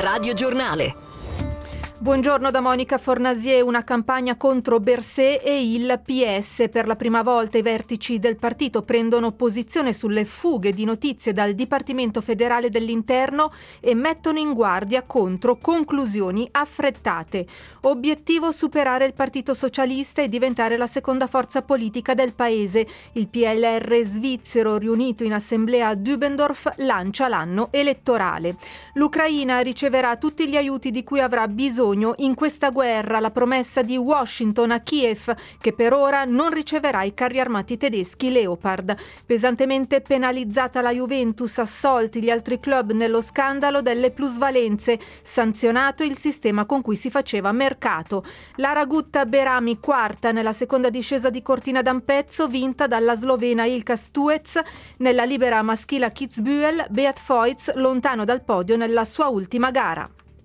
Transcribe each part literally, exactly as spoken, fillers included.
Radio Giornale. Buongiorno da Monica Fornasier. Una campagna contro Berset e il P S. Per la prima volta i vertici del partito prendono posizione sulle fughe di notizie dal Dipartimento Federale dell'Interno e mettono in guardia contro conclusioni affrettate. Obiettivo: superare il Partito Socialista e diventare la seconda forza politica del paese. Il P L R svizzero, riunito in assemblea a Dübendorf, lancia l'anno elettorale. L'Ucraina riceverà tutti gli aiuti di cui avrà bisogno in questa guerra. La promessa di Washington a Kiev, che per ora non riceverà i carri armati tedeschi Leopard. Pesantemente penalizzata la Juventus, assolti gli altri club nello scandalo delle plusvalenze, sanzionato il sistema con cui si faceva mercato. La Ragutta Berami quarta nella seconda discesa di Cortina d'Ampezzo, vinta dalla slovena Ilka Stuec. Nella libera maschile a Kitzbühel, Beat Feuz lontano dal podio nella sua ultima gara.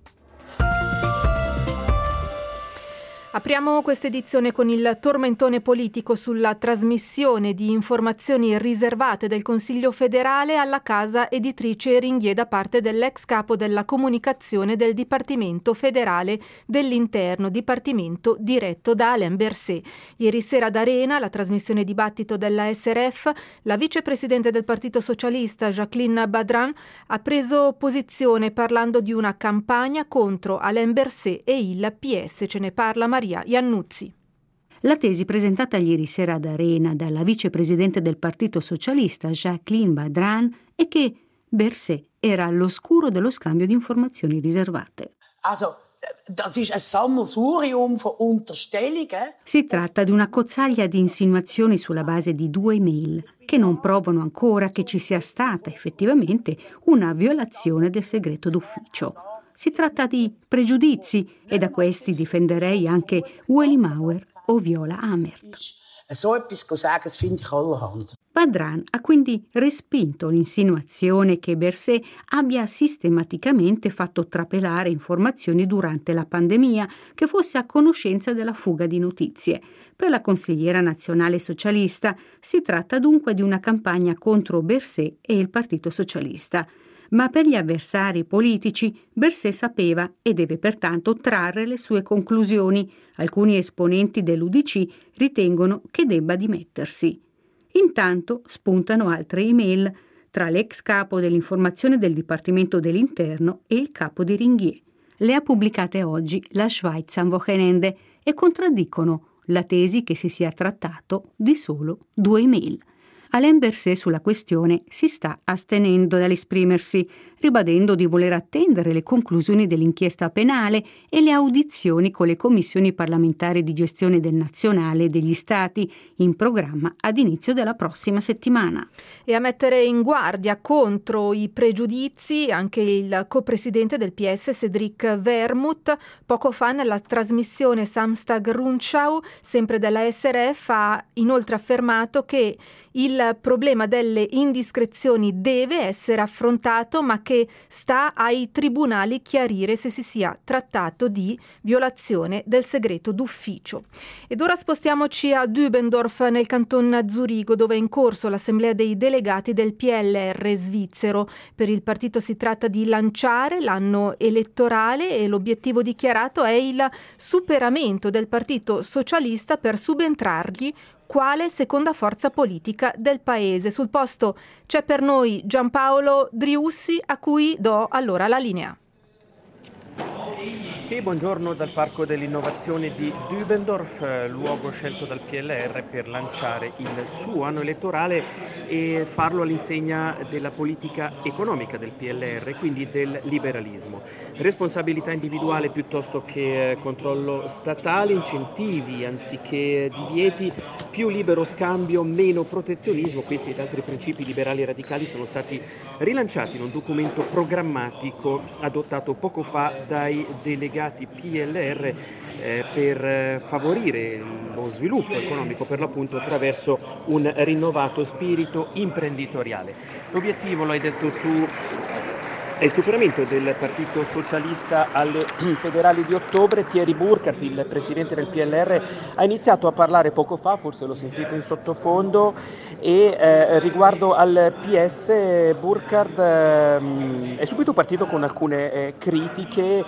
Apriamo questa edizione con il tormentone politico sulla trasmissione di informazioni riservate del Consiglio federale alla casa editrice Ringier da parte dell'ex capo della comunicazione del Dipartimento federale dell'Interno, dipartimento diretto da Alain Berset. Ieri sera ad Arena, la trasmissione dibattito della S R F, la vicepresidente del Partito Socialista Jacqueline Badran ha preso posizione parlando di una campagna contro Alain Berset e il P S. Ce ne parla Maria Iannuzzi. La tesi presentata ieri sera ad Arena dalla vicepresidente del Partito Socialista Jacqueline Badran è che Berset era all'oscuro dello scambio di informazioni riservate. Also, das ist ein Sammelsurium von Unterstellungen. Si tratta di una cozzaglia di insinuazioni sulla base di due email che non provano ancora che ci sia stata effettivamente una violazione del segreto d'ufficio. Si tratta di pregiudizi e da questi difenderei anche Ueli Maurer o Viola Amherd. So etwas sagen, das finde ich allerhand. Badran ha quindi respinto l'insinuazione che Berset abbia sistematicamente fatto trapelare informazioni durante la pandemia, che fosse a conoscenza della fuga di notizie. Per la consigliera nazionale socialista si tratta dunque di una campagna contro Berset e il Partito Socialista. Ma per gli avversari politici Berset sapeva e deve pertanto trarre le sue conclusioni. Alcuni esponenti dell'U D C ritengono che debba dimettersi. Intanto spuntano altre email tra l'ex capo dell'informazione del Dipartimento dell'Interno e il capo di Ringier. Le ha pubblicate oggi la Schweiz am Wochenende e contraddicono la tesi che si sia trattato di solo due email. Alain Berset sulla questione si sta astenendo dall'esprimersi, ribadendo di voler attendere le conclusioni dell'inchiesta penale e le audizioni con le commissioni parlamentari di gestione del nazionale e degli stati in programma ad inizio della prossima settimana. E a mettere in guardia contro i pregiudizi anche il copresidente del P S Cédric Wermuth. Poco fa nella trasmissione Samstag Rundschau, sempre della S R F, ha inoltre affermato che il problema delle indiscrezioni deve essere affrontato, ma che sta ai tribunali chiarire se si sia trattato di violazione del segreto d'ufficio. Ed ora spostiamoci a Dübendorf, nel canton Zurigo, dove è in corso l'assemblea dei delegati del P L R svizzero. Per il partito si tratta di lanciare l'anno elettorale e l'obiettivo dichiarato è il superamento del Partito Socialista per subentrargli quale seconda forza politica del paese. Sul posto c'è per noi Giampaolo Driussi, a cui do allora la linea. Sì, buongiorno dal Parco dell'Innovazione di Dübendorf, luogo scelto dal P L R per lanciare il suo anno elettorale e farlo all'insegna della politica economica del P L R, quindi del liberalismo. Responsabilità individuale piuttosto che controllo statale, incentivi anziché divieti, più libero scambio, meno protezionismo. Questi ed altri principi liberali e radicali sono stati rilanciati in un documento programmatico adottato poco fa dai delegati P L R eh, per favorire lo sviluppo economico, per l'appunto attraverso un rinnovato spirito imprenditoriale. L'obiettivo, lo hai detto tu, È il superamento del Partito Socialista alle federali di ottobre. Thierry Burkhardt, il presidente del P L R, ha iniziato a parlare poco fa, forse lo sentite in sottofondo, e eh, riguardo al P S Burkhardt eh, è subito partito con alcune eh, critiche.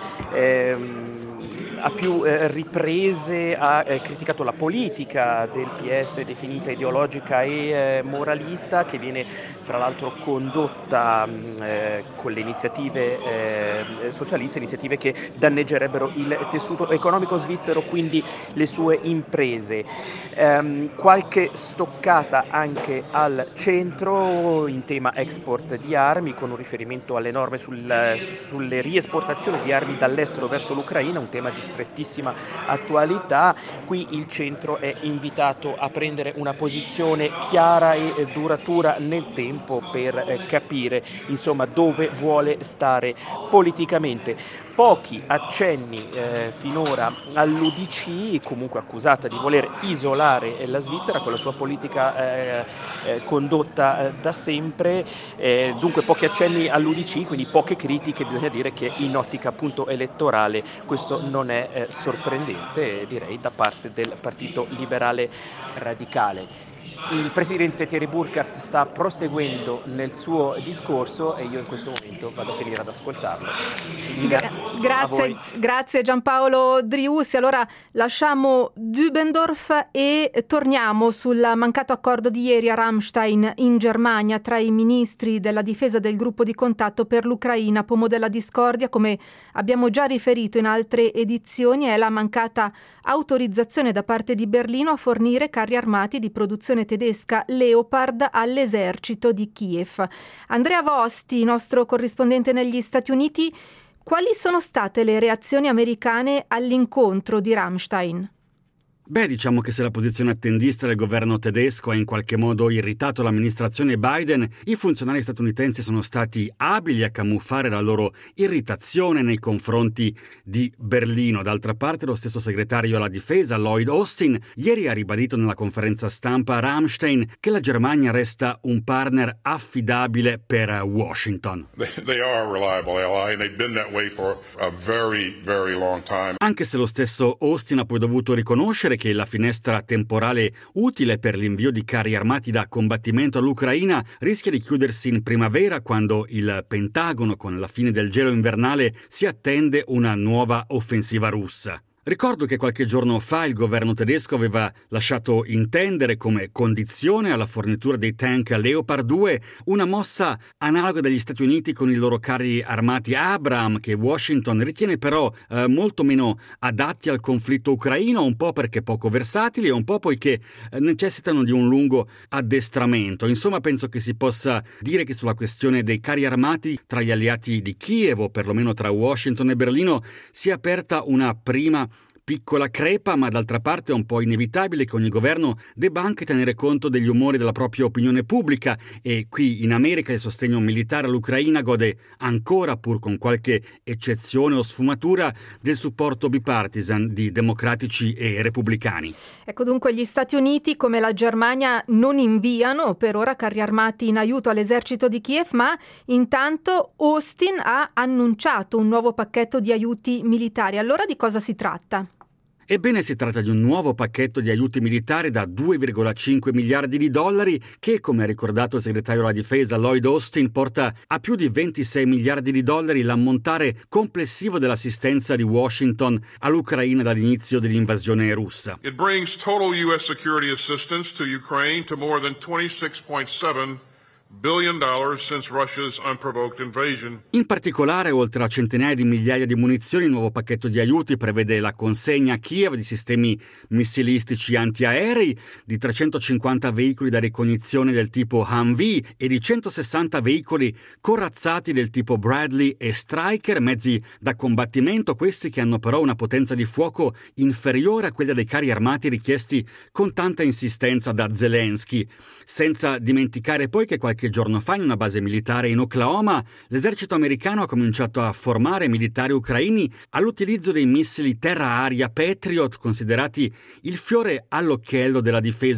Eh, a più eh, riprese ha eh, criticato la politica del P S definita ideologica e eh, moralista, che viene fra l'altro condotta eh, con le iniziative eh, socialiste, iniziative che danneggerebbero il tessuto economico svizzero, quindi le sue imprese. Ehm, qualche stoccata anche al centro in tema export di armi, con un riferimento alle norme sul, sulle riesportazioni di armi dall'estero verso l'Ucraina, un tema di strettissima attualità. Qui il centro è invitato a prendere una posizione chiara e duratura nel tempo per eh, capire insomma dove vuole stare politicamente. Pochi accenni eh, finora all'U D C, comunque accusata di voler isolare la Svizzera con la sua politica eh, eh, condotta eh, da sempre, eh, dunque pochi accenni all'U D C, quindi poche critiche. Bisogna dire che in ottica appunto elettorale questo non è eh, sorprendente, direi, da parte del Partito Liberale Radicale. Il presidente Thierry Burkhardt sta proseguendo nel suo discorso e io in questo momento vado a finire ad ascoltarlo. Gra- grazie, grazie Giampaolo Driussi. Allora lasciamo Dübendorf e torniamo sul mancato accordo di ieri a Ramstein in Germania tra i ministri della difesa del gruppo di contatto per l'Ucraina. Pomo della discordia, come abbiamo già riferito in altre edizioni, è la mancata autorizzazione da parte di Berlino a fornire carri armati di produzione tedesca Leopard all'esercito di Kiev. Andrea Vosti, nostro corrispondente negli Stati Uniti, quali sono state le reazioni americane all'incontro di Ramstein? Beh, diciamo che se la posizione attendista del governo tedesco ha in qualche modo irritato l'amministrazione Biden, i funzionari statunitensi sono stati abili a camuffare la loro irritazione nei confronti di Berlino. D'altra parte, lo stesso segretario alla difesa, Lloyd Austin, ieri ha ribadito nella conferenza stampa a Ramstein che la Germania resta un partner affidabile per Washington. They are a reliable ally and they've been that way for a very, very long time. Anche se lo stesso Austin ha poi dovuto riconoscere che la finestra temporale utile per l'invio di carri armati da combattimento all'Ucraina rischia di chiudersi in primavera, quando il Pentagono, con la fine del gelo invernale, si attende una nuova offensiva russa. Ricordo che qualche giorno fa il governo tedesco aveva lasciato intendere come condizione alla fornitura dei tank Leopard due una mossa analoga degli Stati Uniti con i loro carri armati Abrams, che Washington ritiene però eh, molto meno adatti al conflitto ucraino, un po' perché poco versatili e un po' poiché eh, necessitano di un lungo addestramento. Insomma, penso che si possa dire che sulla questione dei carri armati tra gli alleati di Kiev, o perlomeno tra Washington e Berlino, si è aperta una prima piccola crepa, ma d'altra parte è un po' inevitabile che ogni governo debba anche tenere conto degli umori della propria opinione pubblica, e qui in America il sostegno militare all'Ucraina gode ancora, pur con qualche eccezione o sfumatura, del supporto bipartisan di democratici e repubblicani. Ecco, dunque gli Stati Uniti, come la Germania, non inviano per ora carri armati in aiuto all'esercito di Kiev, ma intanto Austin ha annunciato un nuovo pacchetto di aiuti militari. Allora di cosa si tratta? Ebbene, si tratta di un nuovo pacchetto di aiuti militari da due virgola cinque miliardi di dollari che, come ha ricordato il segretario alla difesa Lloyd Austin, porta a più di ventisei miliardi di dollari l'ammontare complessivo dell'assistenza di Washington all'Ucraina dall'inizio dell'invasione russa. It brings total U S security assistance to Ukraine to more than twenty-six point seven billion dollars since Russia's unprovoked invasion. In particolare, oltre a centinaia di migliaia di munizioni, il nuovo pacchetto di aiuti prevede la consegna a Kiev di sistemi missilistici antiaerei, di trecentocinquanta veicoli da ricognizione del tipo Humvee e di centosessanta veicoli corazzati del tipo Bradley e Stryker, mezzi da combattimento, questi che hanno però una potenza di fuoco inferiore a quella dei carri armati richiesti con tanta insistenza da Zelensky. Senza dimenticare poi che qualche Qualche giorno fa, in una base militare in Oklahoma, l'esercito americano ha cominciato a formare militari ucraini all'utilizzo dei missili terra-aria Patriot, considerati il fiore all'occhiello della difesa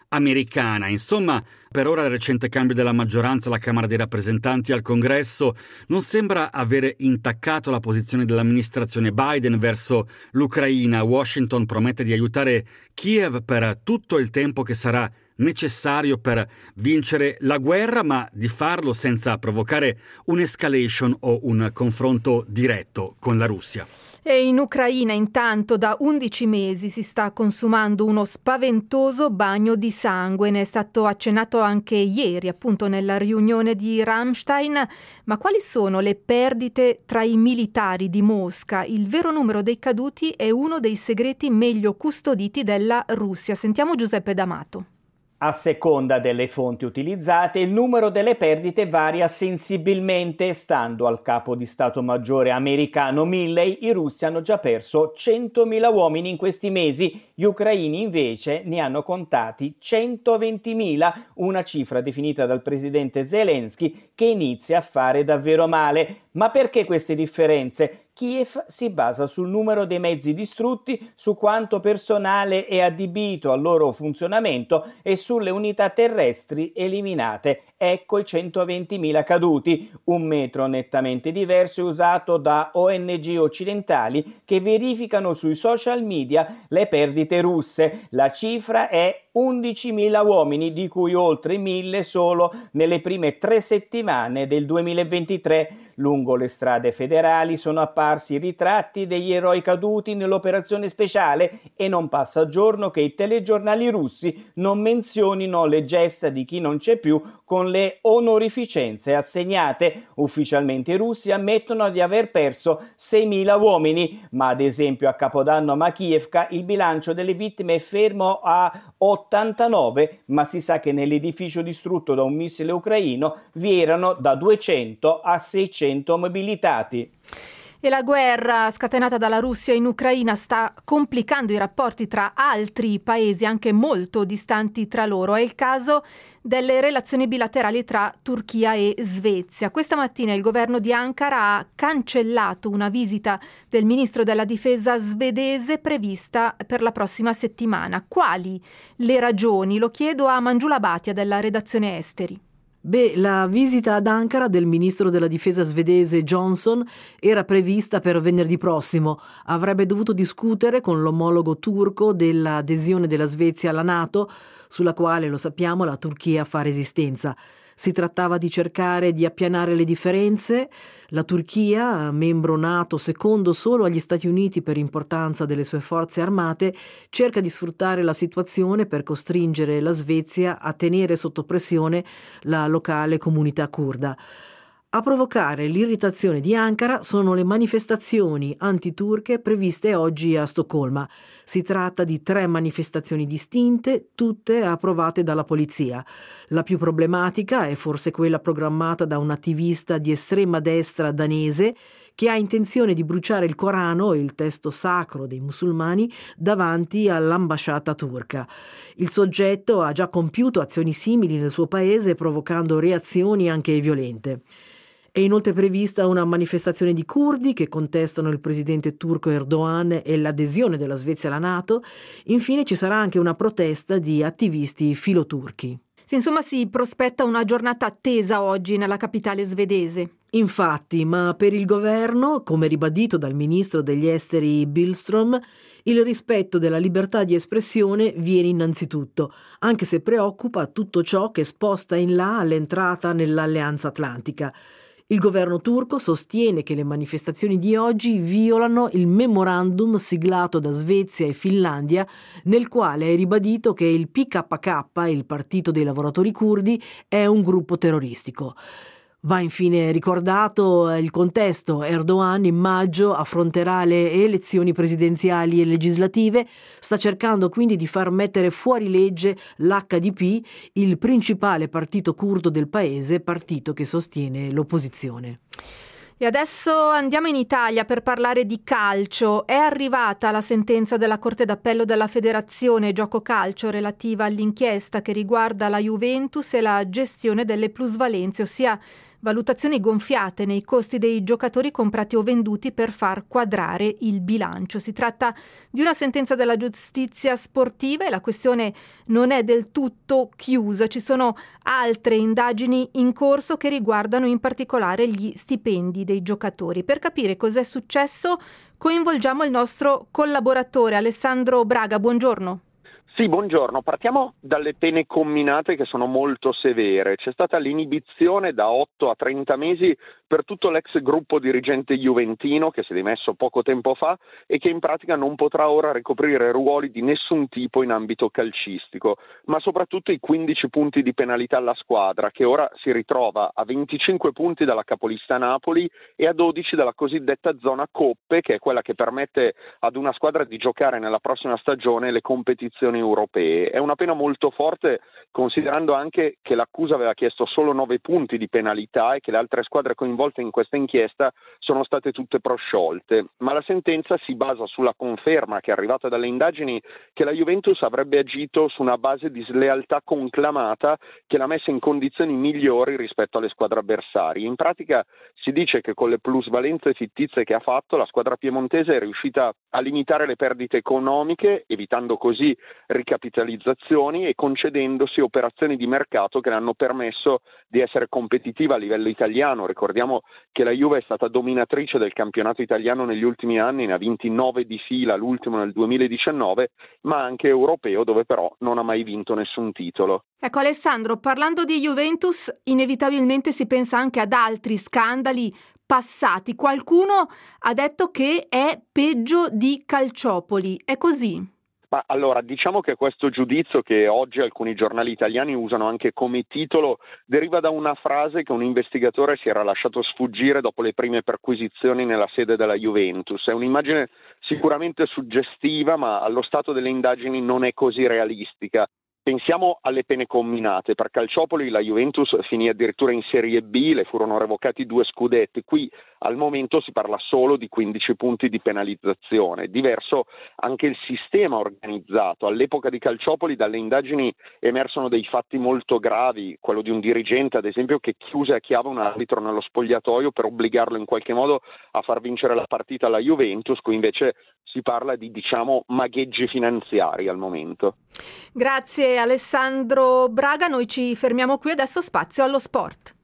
americana. Insomma, per ora il recente cambio della maggioranza alla Camera dei rappresentanti e al Congresso non sembra avere intaccato la posizione dell'amministrazione Biden verso l'Ucraina. Washington promette di aiutare Kiev per tutto il tempo che sarà necessario per vincere la guerra, ma di farlo senza provocare un'escalation o un confronto diretto con la Russia. E in Ucraina intanto da undici mesi si sta consumando uno spaventoso bagno di sangue. Ne è stato accennato anche ieri, appunto nella riunione di Ramstein. Ma quali sono le perdite tra i militari di Mosca? Il vero numero dei caduti è uno dei segreti meglio custoditi della Russia. Sentiamo Giuseppe D'Amato. A seconda delle fonti utilizzate, il numero delle perdite varia sensibilmente. Stando al capo di Stato Maggiore americano Milley, i russi hanno già perso centomila uomini in questi mesi, gli ucraini invece ne hanno contati centoventimila, una cifra definita dal presidente Zelensky che inizia a fare davvero male. Ma perché queste differenze? Kiev si basa sul numero dei mezzi distrutti, su quanto personale è adibito al loro funzionamento e sulle unità terrestri eliminate. Ecco i centoventimila caduti, un metro nettamente diverso è usato da O N G occidentali che verificano sui social media le perdite russe. La cifra è undicimila uomini, di cui oltre mille solo nelle prime tre settimane del duemilaventitré. Lungo le strade federali sono apparsi ritratti degli eroi caduti nell'operazione speciale e non passa giorno che i telegiornali russi non menzionino le gesta di chi non c'è più con le onorificenze assegnate. Ufficialmente i russi ammettono di aver perso seimila uomini, ma ad esempio a Capodanno a Makiivka il bilancio delle vittime è fermo a ottantanove, ma si sa che nell'edificio distrutto da un missile ucraino vi erano da duecento a seicento mobilitati. E la guerra scatenata dalla Russia in Ucraina sta complicando i rapporti tra altri paesi anche molto distanti tra loro. È il caso delle relazioni bilaterali tra Turchia e Svezia. Questa mattina il governo di Ankara ha cancellato una visita del ministro della difesa svedese prevista per la prossima settimana. Quali le ragioni? Lo chiedo a Mangiula Bhatia della redazione Esteri. Beh, la visita ad Ankara del ministro della difesa svedese Johnson era prevista per venerdì prossimo. Avrebbe dovuto discutere con l'omologo turco dell'adesione della Svezia alla NATO, sulla quale, lo sappiamo, la Turchia fa resistenza. Si trattava di cercare di appianare le differenze. La Turchia, membro NATO secondo solo agli Stati Uniti per importanza delle sue forze armate, cerca di sfruttare la situazione per costringere la Svezia a tenere sotto pressione la locale comunità curda. A provocare l'irritazione di Ankara sono le manifestazioni antiturche previste oggi a Stoccolma. Si tratta di tre manifestazioni distinte, tutte approvate dalla polizia. La più problematica è forse quella programmata da un attivista di estrema destra danese che ha intenzione di bruciare il Corano, il testo sacro dei musulmani, davanti all'ambasciata turca. Il soggetto ha già compiuto azioni simili nel suo paese, provocando reazioni anche violente. È inoltre prevista una manifestazione di curdi che contestano il presidente turco Erdogan e l'adesione della Svezia alla NATO. Infine ci sarà anche una protesta di attivisti filoturchi. Insomma, si prospetta una giornata attesa oggi nella capitale svedese. Infatti, ma per il governo, come ribadito dal ministro degli esteri Billström, il rispetto della libertà di espressione viene innanzitutto, anche se preoccupa tutto ciò che sposta in là l'entrata nell'Alleanza Atlantica. Il governo turco sostiene che le manifestazioni di oggi violano il memorandum siglato da Svezia e Finlandia, nel quale è ribadito che il P K K, il Partito dei Lavoratori Curdi, è un gruppo terroristico. Va infine ricordato il contesto. Erdogan in maggio affronterà le elezioni presidenziali e legislative, sta cercando quindi di far mettere fuori legge l'H D P, il principale partito curdo del paese, partito che sostiene l'opposizione. E adesso andiamo in Italia per parlare di calcio. È arrivata la sentenza della Corte d'Appello della Federazione Gioco Calcio relativa all'inchiesta che riguarda la Juventus e la gestione delle plusvalenze, ossia valutazioni gonfiate nei costi dei giocatori comprati o venduti per far quadrare il bilancio. Si tratta di una sentenza della giustizia sportiva e la questione non è del tutto chiusa. Ci sono altre indagini in corso che riguardano in particolare gli stipendi dei giocatori. Per capire cos'è successo, coinvolgiamo il nostro collaboratore Alessandro Braga. Buongiorno. Sì, buongiorno. Partiamo dalle pene comminate che sono molto severe. C'è stata l'inibizione da otto a trenta mesi per tutto l'ex gruppo dirigente juventino che si è dimesso poco tempo fa e che in pratica non potrà ora ricoprire ruoli di nessun tipo in ambito calcistico, ma soprattutto i quindici punti di penalità alla squadra che ora si ritrova a venticinque punti dalla capolista Napoli e a dodici dalla cosiddetta zona coppe, che è quella che permette ad una squadra di giocare nella prossima stagione le competizioni europee. È una pena molto forte, considerando anche che l'accusa aveva chiesto solo nove punti di penalità e che le altre squadre coinvolte in questa inchiesta sono state tutte prosciolte, ma la sentenza si basa sulla conferma che è arrivata dalle indagini che la Juventus avrebbe agito su una base di slealtà conclamata che l'ha messa in condizioni migliori rispetto alle squadre avversarie. In pratica si dice che con le plusvalenze fittizie che ha fatto la squadra piemontese è riuscita a limitare le perdite economiche, evitando così ricapitalizzazioni e concedendosi operazioni di mercato che le hanno permesso di essere competitiva a livello italiano. Ricordiamo che la Juve è stata dominatrice del campionato italiano negli ultimi anni, ne ha vinti nove di fila, l'ultimo nel duemiladiciannove, ma anche europeo, dove però non ha mai vinto nessun titolo. Ecco Alessandro, parlando di Juventus, inevitabilmente si pensa anche ad altri scandali passati. Qualcuno ha detto che è peggio di Calciopoli, è così? Ma allora, diciamo che questo giudizio, che oggi alcuni giornali italiani usano anche come titolo, deriva da una frase che un investigatore si era lasciato sfuggire dopo le prime perquisizioni nella sede della Juventus. È un'immagine sicuramente suggestiva, ma allo stato delle indagini non è così realistica. Pensiamo alle pene comminate. Per Calciopoli la Juventus finì addirittura in Serie B, le furono revocati due scudetti. Qui al momento si parla solo di quindici punti di penalizzazione. Diverso anche il sistema organizzato. All'epoca di Calciopoli dalle indagini emersero dei fatti molto gravi, quello di un dirigente ad esempio che chiuse a chiave un arbitro nello spogliatoio per obbligarlo in qualche modo a far vincere la partita alla Juventus. Qui invece si parla di, diciamo, magheggi finanziari al momento. Grazie Alessandro Braga, noi ci fermiamo qui, adesso spazio allo sport.